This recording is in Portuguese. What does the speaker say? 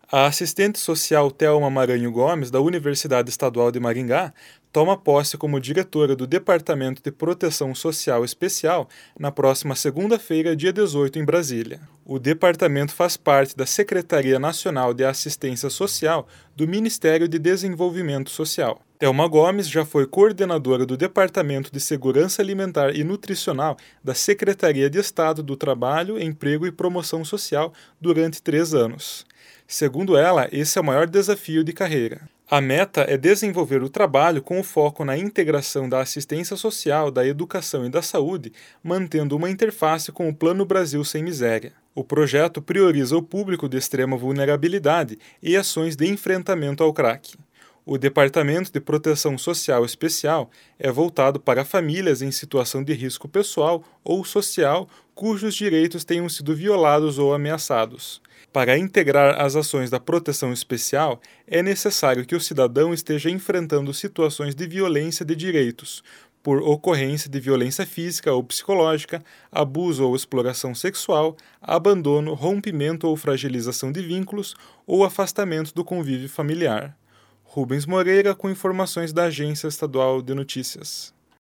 A assistente social Thelma Maranho Gomes, da Universidade Estadual de Maringá, toma posse como diretora do Departamento de Proteção Social Especial na próxima segunda-feira, dia 18, em Brasília. O departamento faz parte da Secretaria Nacional de Assistência Social do Ministério de Desenvolvimento Social. Thelma Gomes já foi coordenadora do Departamento de Segurança Alimentar e Nutricional da Secretaria de Estado do Trabalho, Emprego e Promoção Social durante 3 anos. Segundo ela, esse é o maior desafio de carreira. A meta é desenvolver o trabalho com o foco na integração da assistência social, da educação e da saúde, mantendo uma interface com o Plano Brasil Sem Miséria. O projeto prioriza o público de extrema vulnerabilidade e ações de enfrentamento ao crack. O Departamento de Proteção Social Especial é voltado para famílias em situação de risco pessoal ou social cujos direitos tenham sido violados ou ameaçados. Para integrar as ações da proteção especial, é necessário que o cidadão esteja enfrentando situações de violência de direitos, por ocorrência de violência física ou psicológica, abuso ou exploração sexual, abandono, rompimento ou fragilização de vínculos ou afastamento do convívio familiar. Rubens Moreira com informações da Agência Estadual de Notícias.